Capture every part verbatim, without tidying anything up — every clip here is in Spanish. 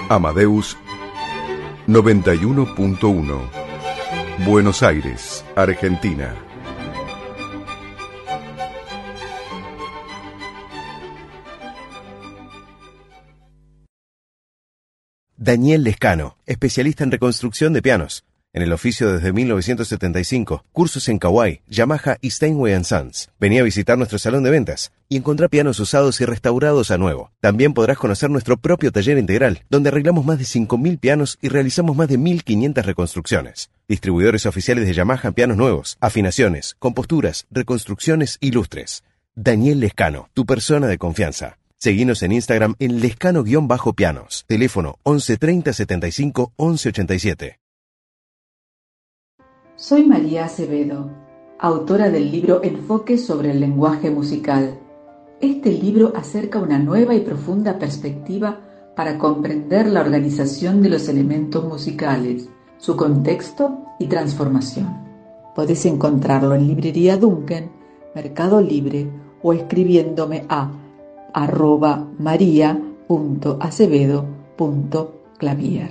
Amadeus noventa y uno punto uno, Buenos Aires, Argentina. Daniel Lescano, especialista en reconstrucción de pianos. En el oficio desde mil novecientos setenta y cinco, cursos en Kawai, Yamaha y Steinway and Sons. Vení a visitar nuestro salón de ventas y encontrá pianos usados y restaurados a nuevo. También podrás conocer nuestro propio taller integral, donde arreglamos más de cinco mil pianos y realizamos más de mil quinientas reconstrucciones. Distribuidores oficiales de Yamaha en pianos nuevos, afinaciones, composturas, reconstrucciones y lustres. Daniel Lescano, tu persona de confianza. Seguinos en Instagram en lescano-pianos. Teléfono once treinta setenta y cinco once ochenta y siete. Soy María Acevedo, autora del libro Enfoque sobre el lenguaje musical. Este libro acerca una nueva y profunda perspectiva para comprender la organización de los elementos musicales, su contexto y transformación. Podés encontrarlo en Librería Duncan, Mercado Libre o escribiéndome a arroba maria punto acevedo punto clavier.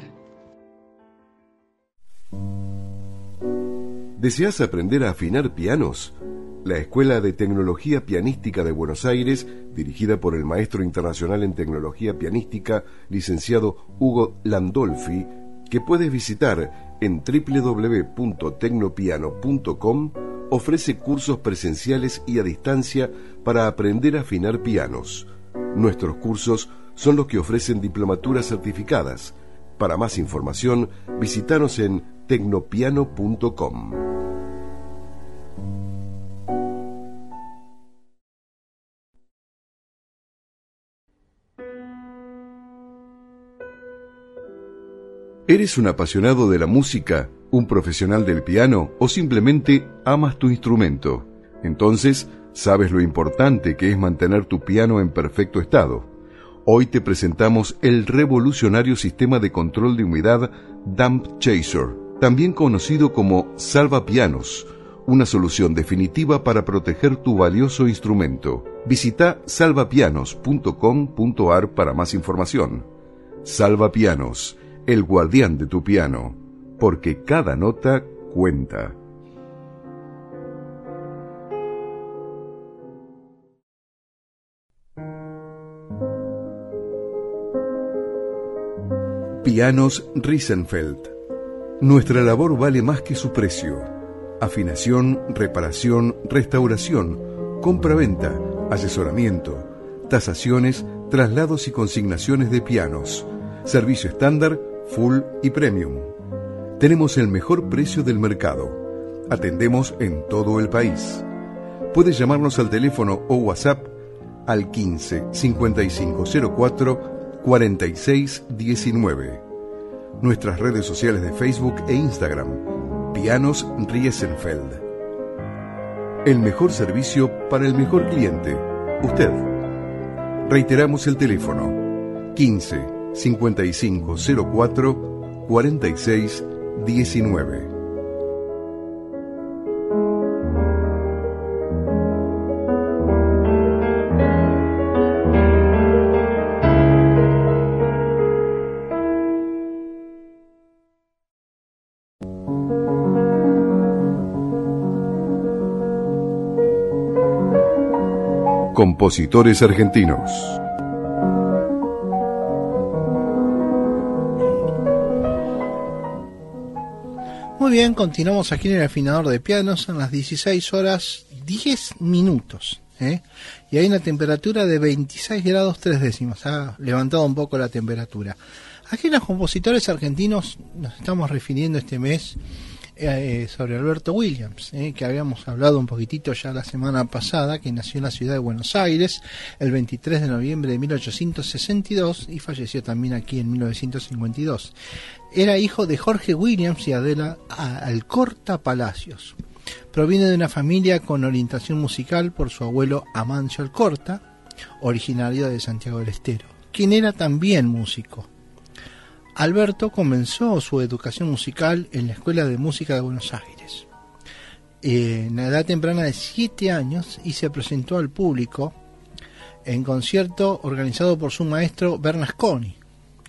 ¿Deseas aprender a afinar pianos? La Escuela de Tecnología Pianística de Buenos Aires, dirigida por el maestro internacional en tecnología pianística, licenciado Hugo Landolfi, que puedes visitar en doble u doble u doble u punto tecnopiano punto com, ofrece cursos presenciales y a distancia para aprender a afinar pianos. Nuestros cursos son los que ofrecen diplomaturas certificadas. Para más información, visítanos en tecnopiano punto com. ¿Eres un apasionado de la música, un profesional del piano o simplemente amas tu instrumento? Entonces, sabes lo importante que es mantener tu piano en perfecto estado. Hoy te presentamos el revolucionario sistema de control de humedad Damp Chaser, también conocido como Salvapianos, una solución definitiva para proteger tu valioso instrumento. Visita salvapianos punto com punto a r para más información. Salvapianos, el guardián de tu piano, porque cada nota cuenta. Pianos Riesenfeld. Nuestra labor vale más que su precio. Afinación, reparación, restauración, compra-venta, asesoramiento, tasaciones, traslados y consignaciones de pianos. Servicio estándar, full y premium. Tenemos el mejor precio del mercado. Atendemos en todo el país. Puedes llamarnos al teléfono o WhatsApp al quince cincuenta y cinco cero cuatro cuarenta y seis diecinueve. Nuestras redes sociales de Facebook e Instagram, Pianos Riesenfeld. El mejor servicio para el mejor cliente, usted. Reiteramos el teléfono, quince cincuenta y cinco cero cuatro cuarenta y seis diecinueve. Compositores argentinos. Muy bien, continuamos aquí en el afinador de pianos en las dieciséis horas diez minutos, ¿eh? Y hay una temperatura de veintiséis grados tres décimas, ha levantado un poco la temperatura. Aquí en los compositores argentinos nos estamos refiriendo este mes eh, sobre Alberto Williams, eh, que habíamos hablado un poquitito ya la semana pasada, que nació en la ciudad de Buenos Aires el veintitrés de noviembre de mil ochocientos sesenta y dos y falleció también aquí en mil novecientos cincuenta y dos. Era hijo de Jorge Williams y Adela Alcorta Palacios. Proviene de una familia con orientación musical por su abuelo Amancio Alcorta, originario de Santiago del Estero, quien era también músico. Alberto comenzó su educación musical en la Escuela de Música de Buenos Aires eh, en la edad temprana de siete años y se presentó al público en concierto organizado por su maestro Bernasconi.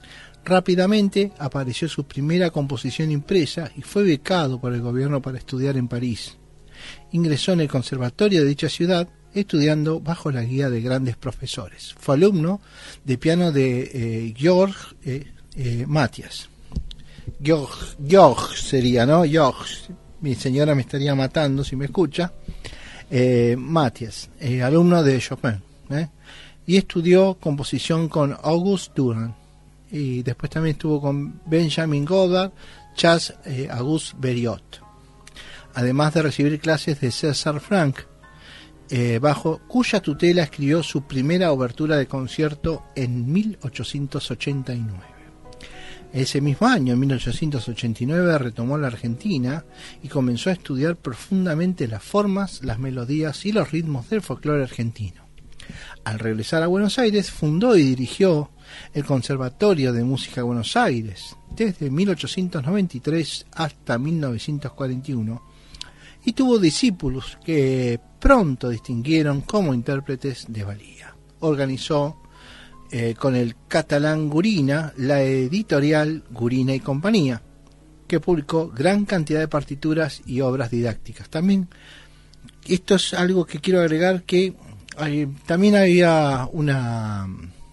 Rápidamente apareció su primera composición impresa y fue becado por el gobierno para estudiar en París. Ingresó en el conservatorio de dicha ciudad, estudiando bajo la guía de grandes profesores. Fue alumno de piano de eh, Georg eh, eh, Mathias. Georg, Georg sería, ¿no? Georg. Mi señora me estaría matando si me escucha. Eh, Mathias, eh, alumno de Chopin. ¿eh? Y estudió composición con Auguste Durand. Y después también estuvo con Benjamin Godard, Charles eh, Auguste Berriot. Además de recibir clases de César Franck, eh, bajo cuya tutela escribió su primera obertura de concierto en mil ochocientos ochenta y nueve. Ese mismo año, en mil ochocientos ochenta y nueve, retomó la Argentina y comenzó a estudiar profundamente las formas, las melodías y los ritmos del folclore argentino. Al regresar a Buenos Aires, fundó y dirigió el Conservatorio de Música de Buenos Aires desde mil ochocientos noventa y tres hasta mil novecientos cuarenta y uno y tuvo discípulos que pronto distinguieron como intérpretes de valía. Organizó eh, con el catalán Gurina la editorial Gurina y Compañía, que publicó gran cantidad de partituras y obras didácticas. También, esto es algo que quiero agregar, que hay, también había una...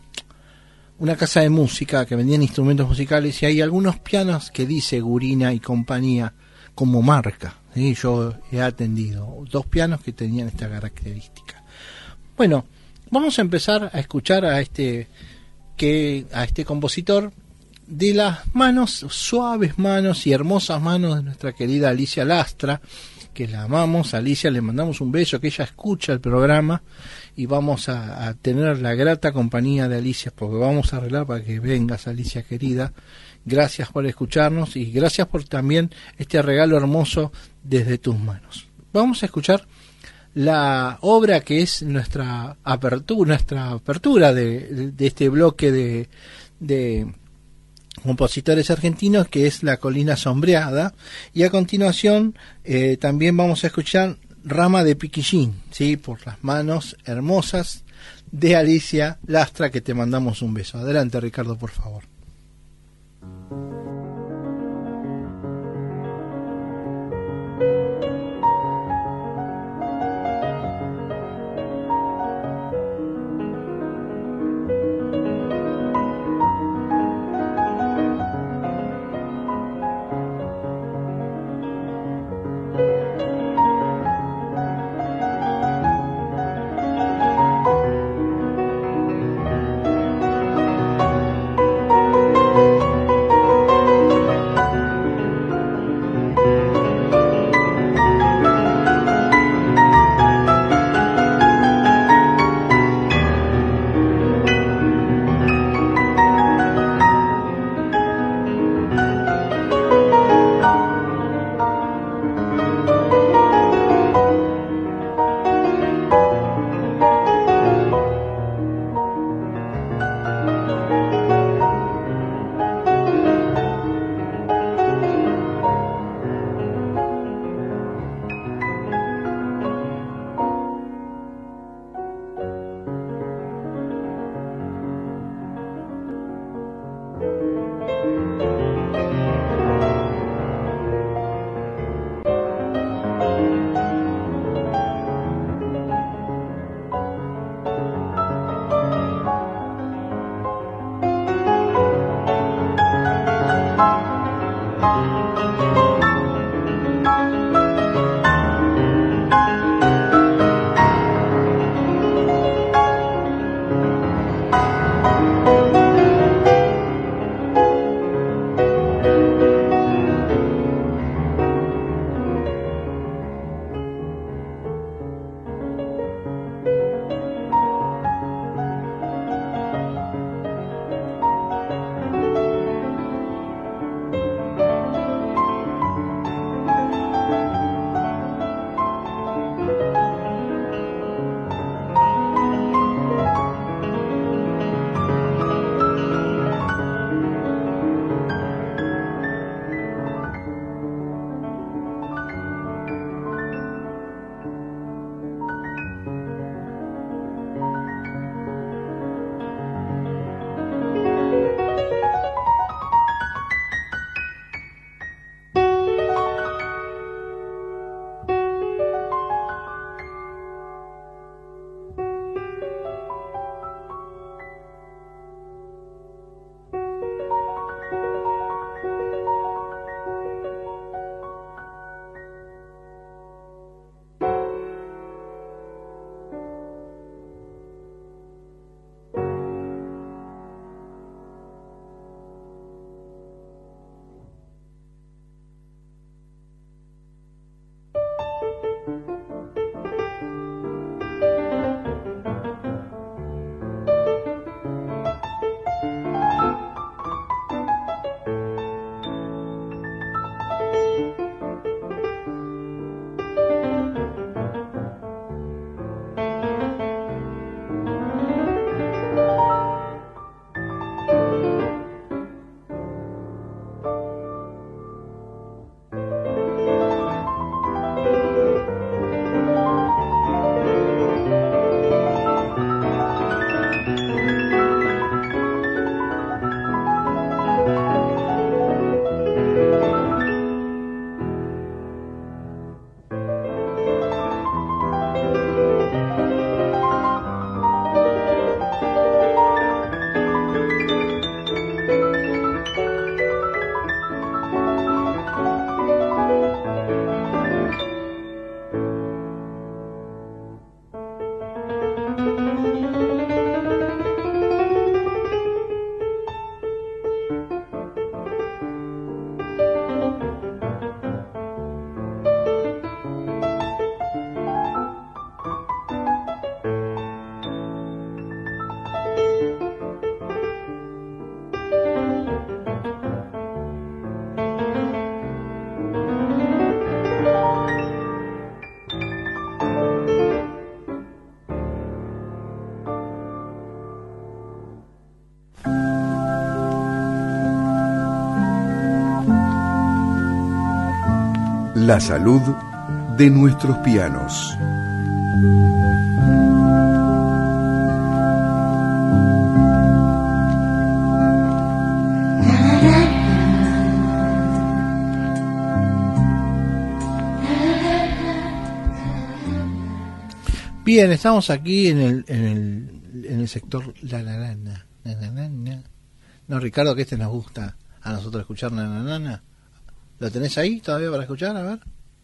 una casa de música que vendían instrumentos musicales y hay algunos pianos que dice Gurina y Compañía como marca. ¿sí? Yo he atendido dos pianos que tenían esta característica. Bueno, vamos a empezar a escuchar a este que a este compositor de las manos, suaves manos y hermosas manos de nuestra querida Alicia Lastra, que la amamos. Alicia, le mandamos un beso, que ella escucha el programa y vamos a, a tener la grata compañía de Alicia, porque vamos a arreglar para que vengas, Alicia querida. Gracias por escucharnos y gracias por también este regalo hermoso desde tus manos. Vamos a escuchar la obra que es nuestra apertura, nuestra apertura de, de, de este bloque de, de compositores argentinos, que es La Colina Sombreada, y a continuación eh, también vamos a escuchar Rama de Piquillín, ¿sí? Por las manos hermosas de Alicia Lastra, que te mandamos un beso. Adelante, Ricardo, por favor. Thank you. La salud de nuestros pianos. Bien, estamos aquí en el en el, en el sector la la la na, na, na, na, na. No, Ricardo, que este nos gusta a nosotros escuchar na, na, na, na. ¿Lo tenés ahí todavía para escuchar? A ver.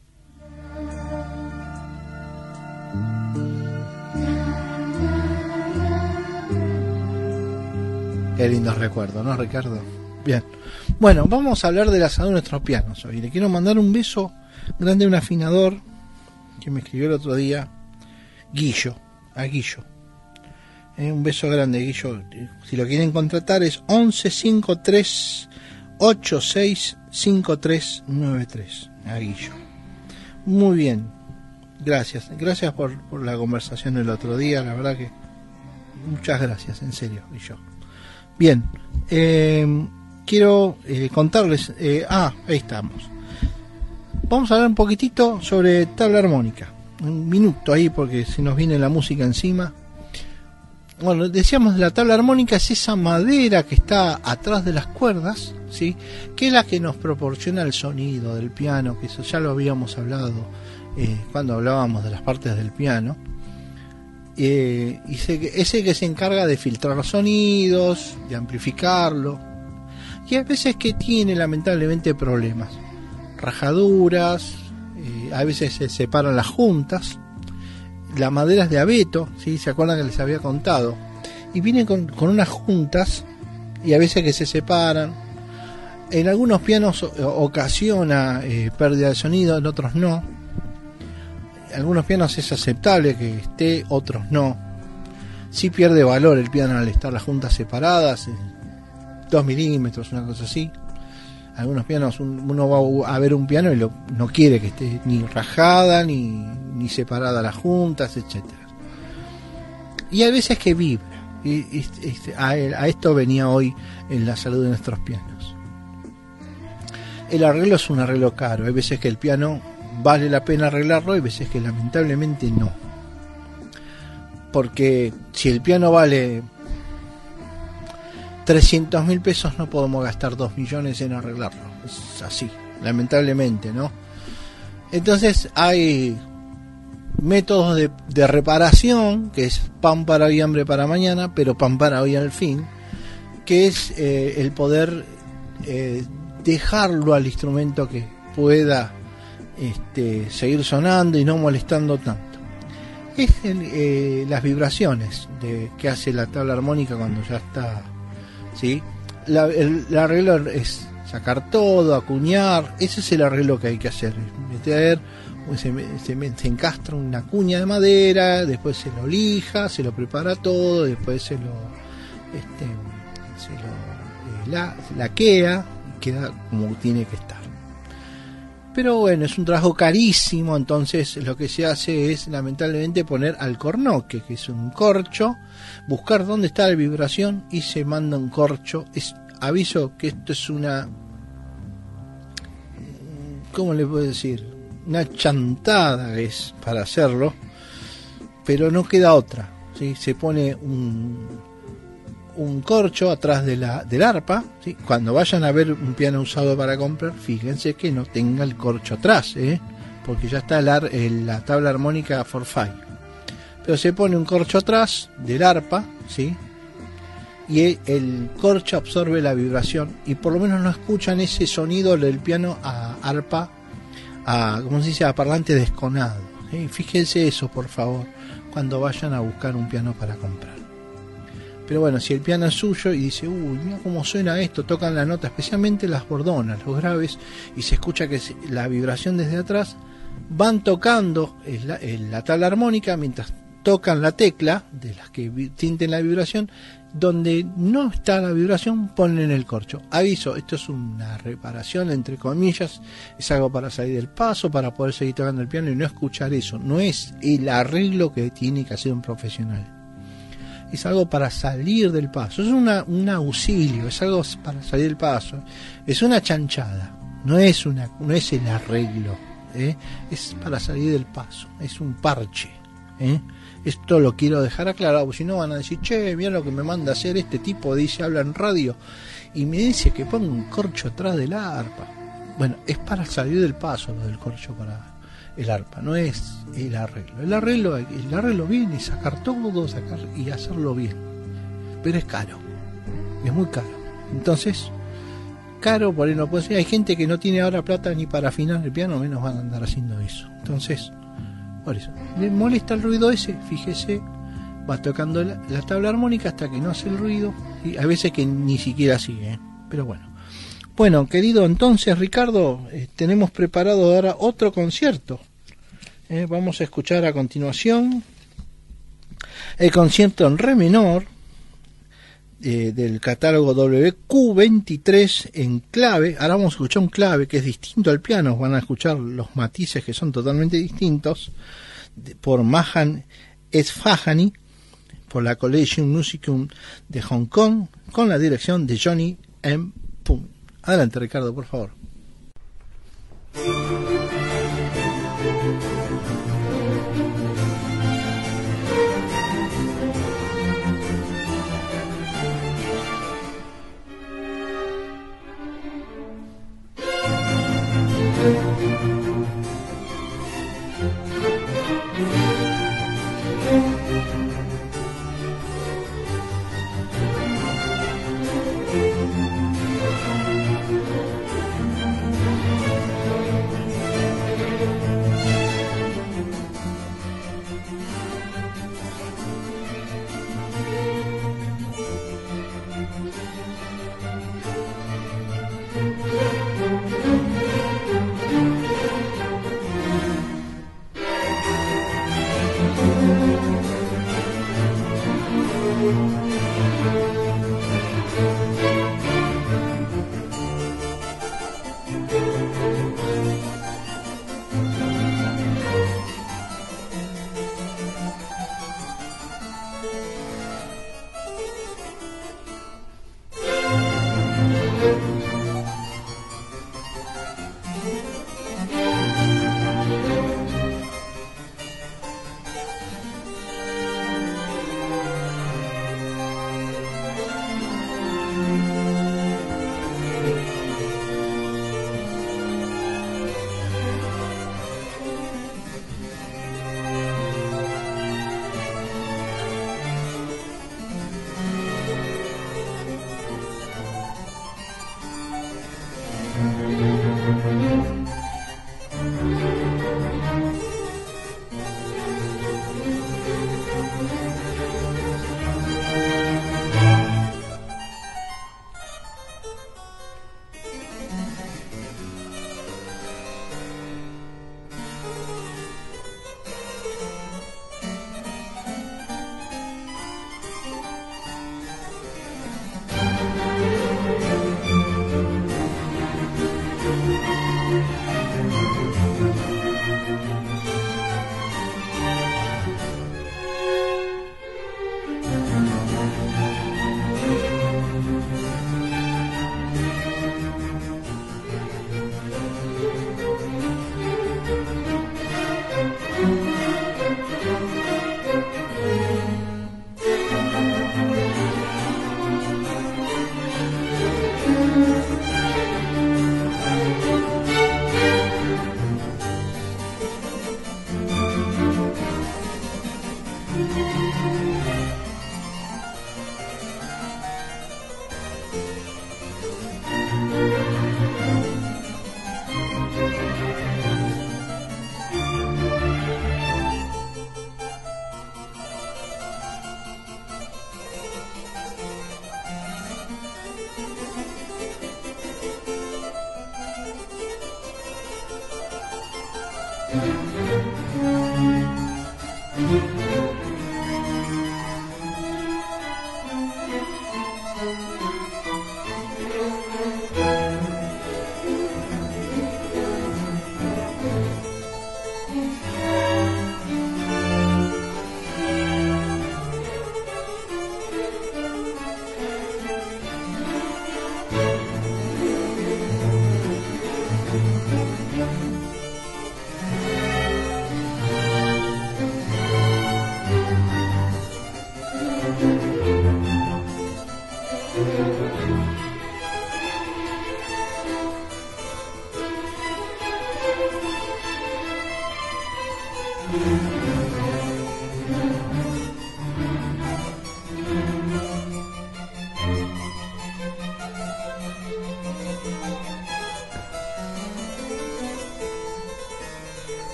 Qué lindos recuerdos, ¿no, Ricardo? Bien. Bueno, vamos a hablar de la salud de nuestros pianos hoy. Le quiero mandar un beso grande a un afinador que me escribió el otro día, Guillo, a Guillo. Eh, un beso grande, Guillo. Si lo quieren contratar es once cincuenta y tres ochenta y seis cincuenta y tres noventa y tres. A Guillo. Muy bien. Gracias. Gracias por, por la conversación el otro día. La verdad que muchas gracias, en serio, Guillo. Bien. Eh, quiero eh, contarles... Eh, ah, ahí estamos. Vamos a hablar un poquitito sobre tabla armónica. Un minuto ahí porque se nos viene la música encima. Bueno, decíamos, la tabla armónica es esa madera que está atrás de las cuerdas, ¿sí? Que es la que nos proporciona el sonido del piano, que eso ya lo habíamos hablado eh, cuando hablábamos de las partes del piano. Eh, y ese, ese que se encarga de filtrar los sonidos, de amplificarlo. Y hay veces que tiene lamentablemente problemas, rajaduras, eh, a veces se separan las juntas. La madera es de abeto, ¿sí? ¿Se acuerdan que les había contado? Y vienen con, con unas juntas y a veces que se separan. En algunos pianos ocasiona eh, pérdida de sonido, en otros no. En algunos pianos es aceptable que esté, otros no. Sí pierde valor el piano al estar las juntas separadas, dos milímetros, una cosa así. Algunos pianos, uno va a ver un piano y lo, no quiere que esté ni rajada, ni, ni separada las juntas, etcétera. Y hay veces que vibra. Y, y, y a, a esto venía hoy en la salud de nuestros pianos. El arreglo es un arreglo caro. Hay veces que el piano vale la pena arreglarlo, hay veces que lamentablemente no. Porque si el piano vale trescientos mil pesos, no podemos gastar dos millones en arreglarlo. Es así, lamentablemente, ¿no? Entonces hay métodos de, de reparación, que es pan para hoy, hambre para mañana, pero pan para hoy al fin, que es eh, el poder eh, dejarlo al instrumento que pueda este, seguir sonando y no molestando tanto. Es el, eh, las vibraciones de, que hace la tabla armónica cuando ya está... ¿Sí? La, el, el arreglo es sacar todo, acuñar. Ese es el arreglo que hay que hacer. Meter, se, se, se encastra una cuña de madera, después se lo lija, se lo prepara todo, después se lo, este, se lo eh, la, laquea y queda como tiene que estar. Pero bueno, es un trabajo carísimo, entonces lo que se hace es lamentablemente poner alcornoque, que es un corcho, buscar dónde está la vibración y se manda un corcho. Es, aviso que esto es una, ¿cómo le puedo decir? Una chantada es para hacerlo, pero no queda otra, ¿sí? Se pone un un corcho atrás de la del arpa, ¿sí? Cuando vayan a ver un piano usado para comprar, fíjense que no tenga el corcho atrás, ¿eh? Porque ya está la, la tabla armónica for five. Pero se pone un corcho atrás del arpa, ¿sí? Y el, el corcho absorbe la vibración y por lo menos no escuchan ese sonido del piano a arpa, a, ¿cómo se dice?, a parlante desconado, ¿sí? Fíjense eso, por favor, cuando vayan a buscar un piano para comprar. Pero bueno, si el piano es suyo y dice, uy, mira cómo suena esto, tocan la nota, especialmente las bordonas, los graves, y se escucha que la vibración desde atrás, van tocando la, la tabla armónica mientras tocan la tecla de las que sienten la vibración. Donde no está la vibración, ponen el corcho. Aviso, esto es una reparación entre comillas, es algo para salir del paso, para poder seguir tocando el piano y no escuchar eso. No es el arreglo que tiene que hacer un profesional. Es algo para salir del paso, es una, un auxilio, es algo para salir del paso, es una chanchada, no es una, no es el arreglo, ¿eh? Es para salir del paso, es un parche, ¿eh? Esto lo quiero dejar aclarado, porque si no van a decir, che, mira lo que me manda hacer este tipo, dice, habla en radio y me dice que ponga un corcho atrás del arpa. Bueno, es para salir del paso lo del corcho para el arpa, no es el arreglo. El arreglo, el arreglo bien es sacar todo, sacar y hacerlo bien, pero es caro, es muy caro. Entonces, caro, por ahí no puede ser. Hay gente que no tiene ahora plata ni para afinar el piano, menos van a andar haciendo eso. Entonces, por eso, le molesta el ruido ese, fíjese, va tocando la, la tabla armónica hasta que no hace el ruido, y a veces que ni siquiera sigue, ¿eh? Pero bueno. Bueno, querido, entonces, Ricardo, eh, tenemos preparado ahora otro concierto. Eh, vamos a escuchar a continuación el concierto en re menor, Eh, del catálogo W Q veintitrés en clave. Ahora vamos a escuchar un clave que es distinto al piano, van a escuchar los matices que son totalmente distintos, de, por Mahan Esfahani, por la Collegium Musicum de Hong Kong, con la dirección de Johnny M. Poon. Adelante, Ricardo, por favor.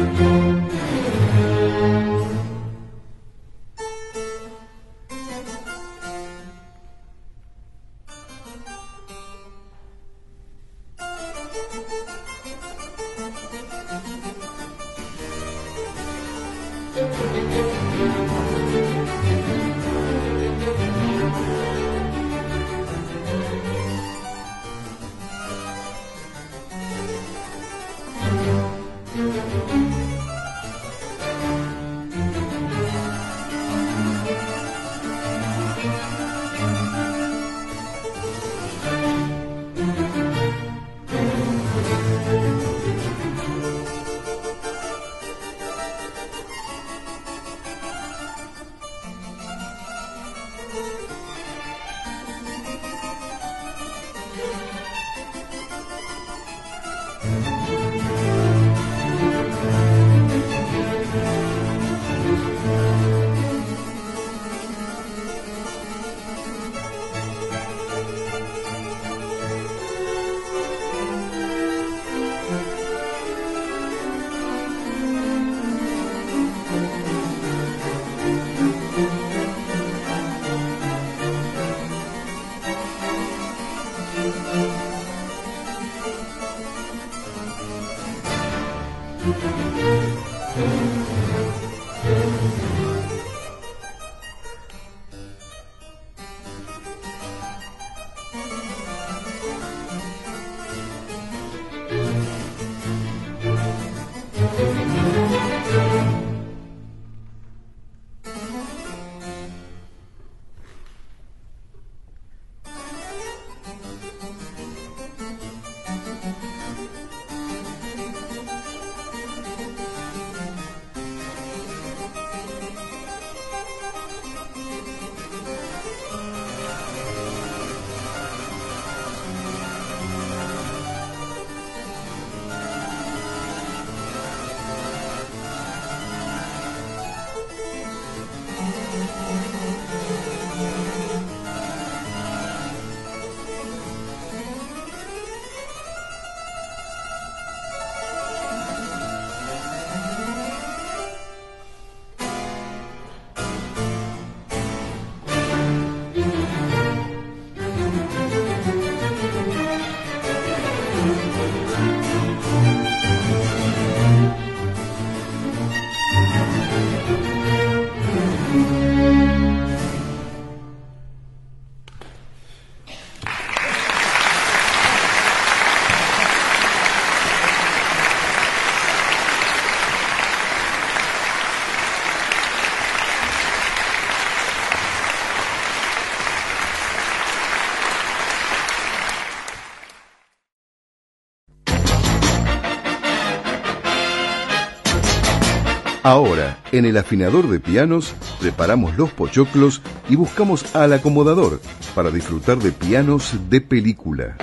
Ahora, en el afinador de pianos, preparamos los pochoclos y buscamos al acomodador para disfrutar de pianos de película.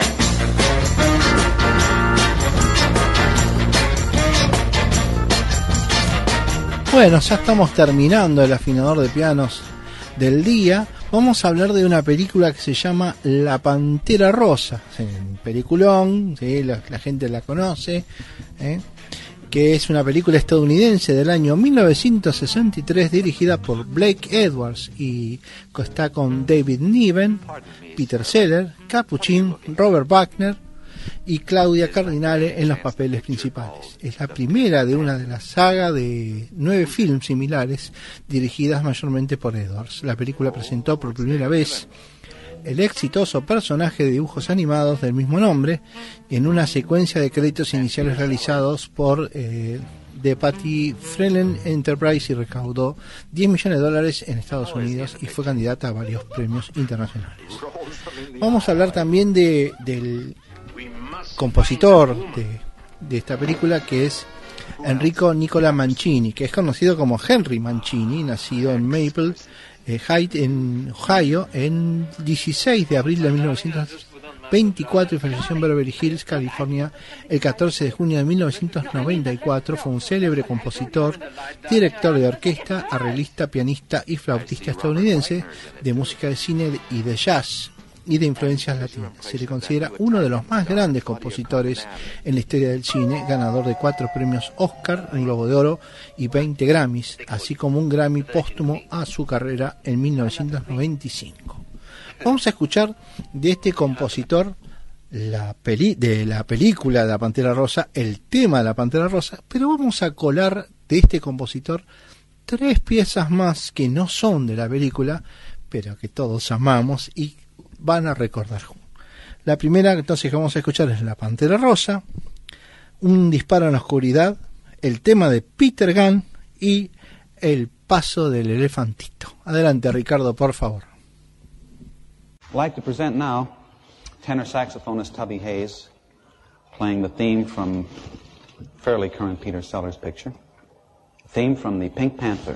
Bueno, ya estamos terminando el afinador de pianos del día. Vamos a hablar de una película que se llama La Pantera Rosa. Sí, un peliculón, sí, la, la gente la conoce, ¿eh? que es una película estadounidense del año mil novecientos sesenta y tres dirigida por Blake Edwards y está con David Niven, Peter Sellers, Capuchin, Robert Wagner y Claudia Cardinale en los papeles principales. Es la primera de una de las sagas de nueve films similares dirigidas mayormente por Edwards. La película presentó por primera vez el exitoso personaje de dibujos animados del mismo nombre en una secuencia de créditos iniciales realizados por eh, The Patty Frelen Enterprise y recaudó diez millones de dólares en Estados Unidos y fue candidata a varios premios internacionales. Vamos a hablar también de del compositor de, de esta película, que es Enrico Nicola Mancini, que es conocido como Henry Mancini, nacido en Maple Heights, en Ohio, en dieciséis de abril de mil novecientos veinticuatro y falleció en Beverly Hills, California, el catorce de junio de mil novecientos noventa y cuatro. Fue un célebre compositor, director de orquesta, arreglista, pianista y flautista estadounidense de música de cine y de jazz. y de influencias latinas. Se le considera uno de los más grandes compositores en la historia del cine, ganador de cuatro premios Oscar, un Globo de Oro y veinte Grammys, así como un Grammy póstumo a su carrera en mil novecientos noventa y cinco. Vamos a escuchar de este compositor la peli de la película de La Pantera Rosa, el tema de La Pantera Rosa, pero vamos a colar de este compositor tres piezas más que no son de la película, pero que todos amamos y van a recordar. La primera entonces que vamos a escuchar es La Pantera Rosa, Un disparo en la oscuridad, el tema de Peter Gunn y El paso del elefantito. Adelante, Ricardo, por favor. I'd like to present now tenor saxophonist Tubby Hayes playing the theme from fairly current Peter Sellers picture, the theme from the Pink Panther.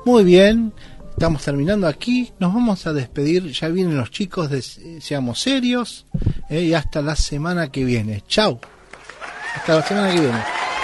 Muy bien, estamos terminando aquí, nos vamos a despedir, ya vienen los chicos de Seamos Serios, eh, y hasta la semana que viene. Chau, hasta la semana que viene.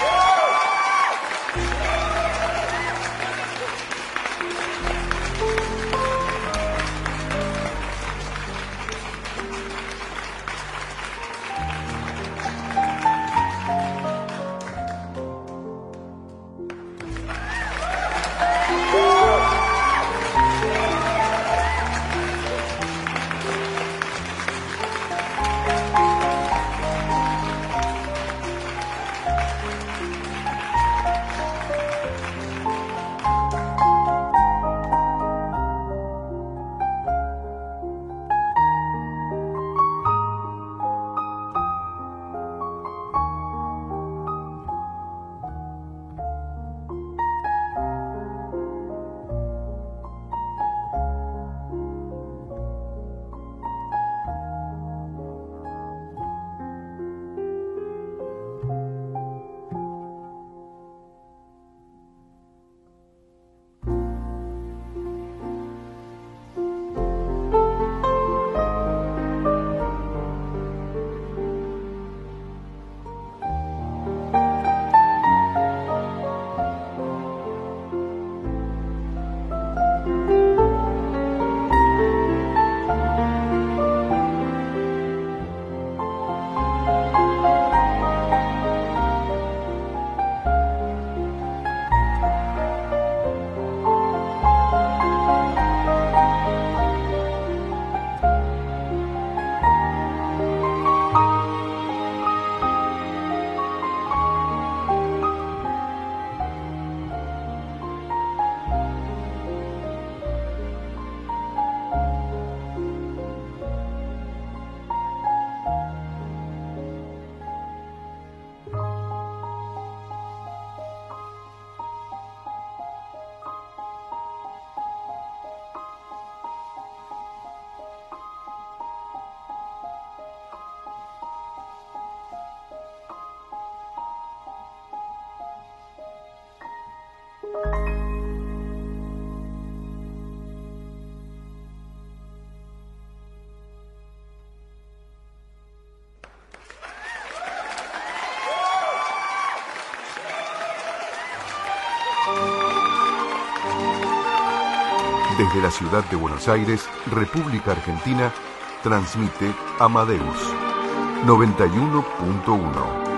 Desde la ciudad de Buenos Aires, República Argentina, transmite Amadeus noventa y uno punto uno.